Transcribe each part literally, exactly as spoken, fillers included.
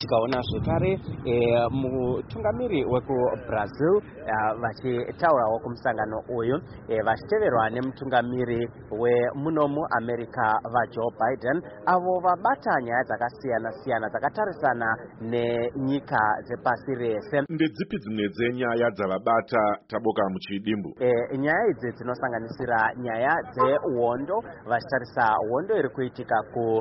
Tikaona zvekare e, mutungamiri wekuBrazil uh, vachitaurawo kumusangano uyu e, vachiteverwa nemutungamiri wemunomu America vaJoe Biden, avo vabata nyaya dzakasiyana siyana dzakatarisana nenyika dzepasi rese. Ndedzipi dzimwe dzenyaya dzavabata taboka muchidimbu? E, nyaya idzi dzinosanganisira nyaya dzehondo, vachitarisa hondo iri kuitika ku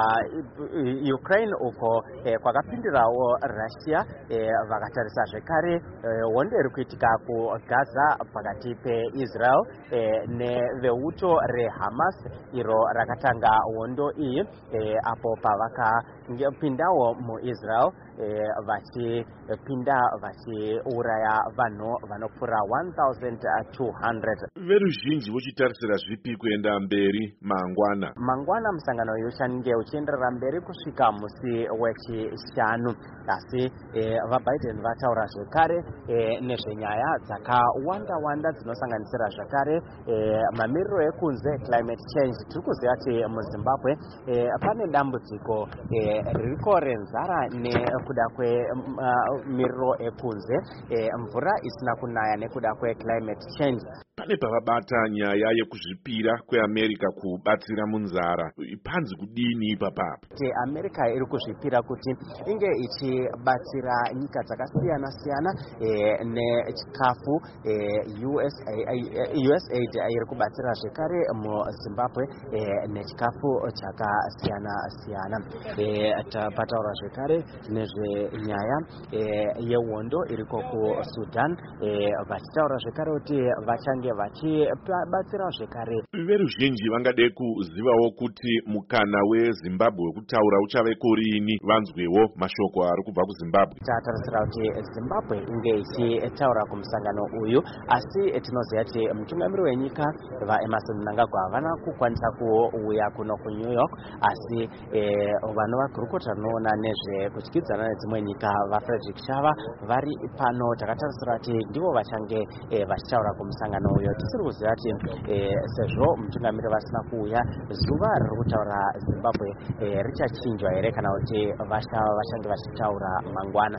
uh, Ukraine uko e, kwakapindirawo Russia, e, vakatarisa zvekare e, hondo iri kuitika ku Gaza pakati peIsrael e, neveuto reHamas iro rakatanga hondo iyi e, apo pavakapindawo muIsrael e, vachipinda vachiuraya vanhu vanopfuura one thousand two hundred. Veruzhinji vochitarisira zvipi kuenda mberi mangwana? Mangwana musangano uyu uchange uchienderera mberi kusvika musi wechishanu, asi e, vaBiden vataura zvekare e, nezvenyaya dzakawanda wanda dzinosanganisira zvakare e, mamiriro ekunze, climate change. Tiri kuziva kuti muZimbabwe e, pane dambudziko e, ririko renzara nekuda kwemiriro uh, ekunze, e, mvura isina kunaya nekuda kweclimate change. Pane pavabata nyaya yekuzvipira kweAmerica kubatsira munzara, panzi kudini ipapapo? Kuti America iri kuzvipira kuti inge ichibatsira nyika dzakasiyana siyana e, nechikafu e, U S A I D iri kubatsira zvekare muZimbabwe e, nechikafu chakasiyana siyana. E, tapataura zvekare nezvenyaya e, yehondo iriko kuSudan, e, vachitaura zvekare kuti vachange vachibatsira zvekare. Veruzhinji vangade kuzivawo kuti mukana weZimbabwe wekutaura uchave kurini, vanzwewo mashoko ari kubva kuZimbabwe. Tatarisira kuti Zimbabwe inge ichitaura kumusangano uyu, asi tinoziva kuti mutungamiri wenyika vaEmerson Mnangagwa havana kukwanisa kuuya kuno kuNew York, asi e, vanovagurukota rinoona nezvekudyidzana nedzimwe nyika vaFrederick Shava vari pano. Takatarisira kuti ndivo vachange e, vachitaura kumusangano uyu. Tisiri kuziva kuti e, sezvo mutungamiri vasina kuuya, zuva riri kutaura Zimbabwe e, richachinjwa here kana kuti vachange vachitaura mangwana.